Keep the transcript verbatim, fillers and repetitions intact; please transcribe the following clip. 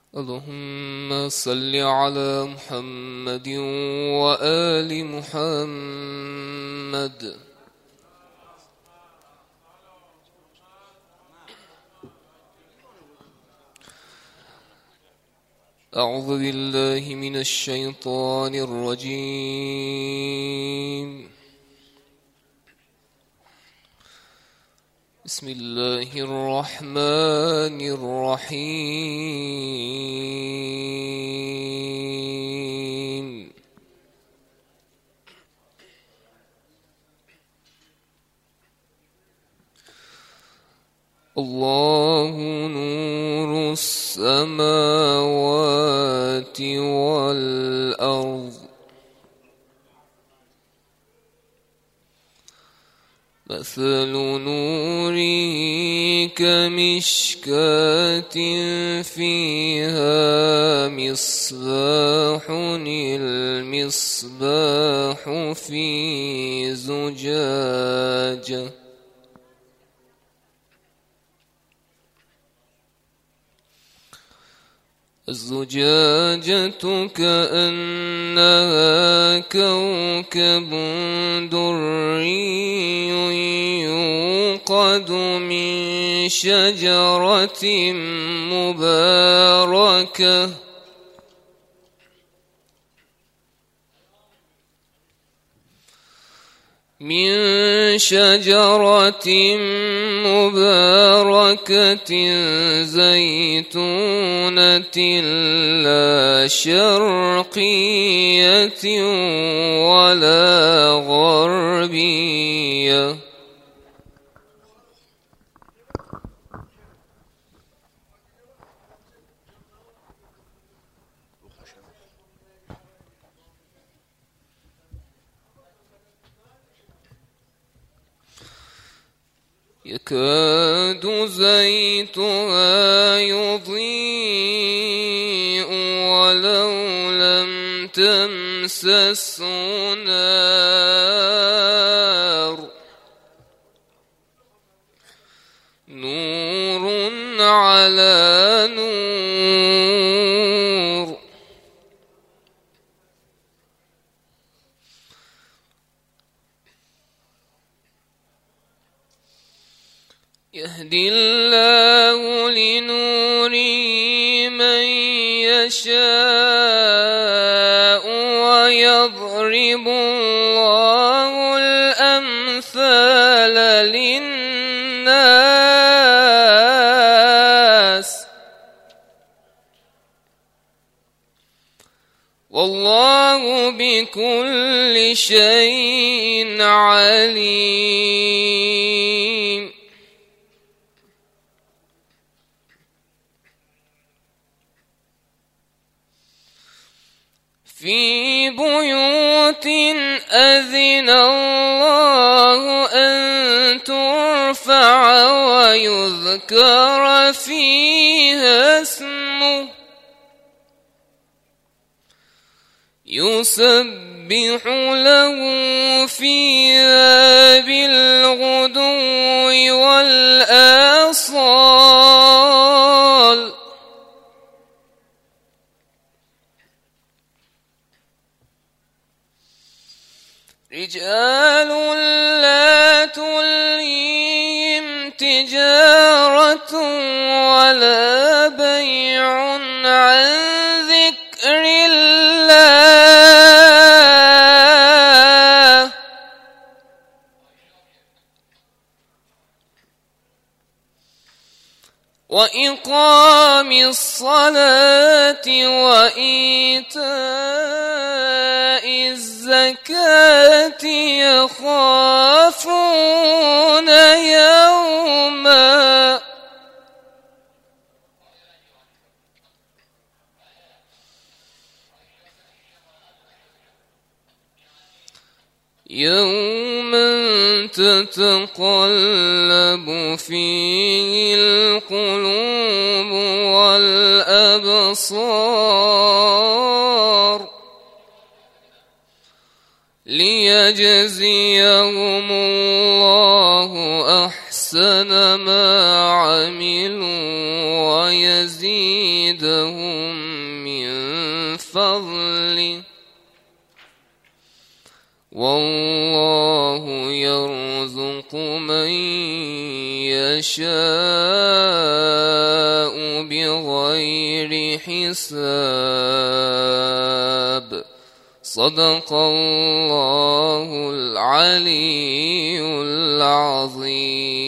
اللهم صل على محمد وآل محمد. أعوذ بالله من الشيطان الرجيم. بسم الله الرحمن الرحيم. الله نور السماوات والأرض مثل نوره كمشكاة فيها مصباح المصباح في زجاجة الزجاجة كأنها كوكب دري يوقد من شجرة مباركة من شجرة مباركة زيتونة لا شرقية ولا غربية يكاد زيتها يضيء ولو لم تمسسه نار نور على نور يهدي الله لنوره من يشاء ويضرب الله الأمثال للناس والله بكل شيء عليم. في بيوت أذن الله أن ترفع ويذكر فيها اسمه يسبح له فيها بالغدو والآصال رجال لا تلهيهم تجارة ولا بيع عن ذكر الله وإقام الصلاة وإيتاء الزكاة يخافون يوما يوما تتقلب فيه القلوب والأبصار ليجزيهم الله أحسن ما عملوا ويزيدهم ليزيدهم من فضله والله يرزق من يشاء بغير حساب. صدق الله العلي العظيم.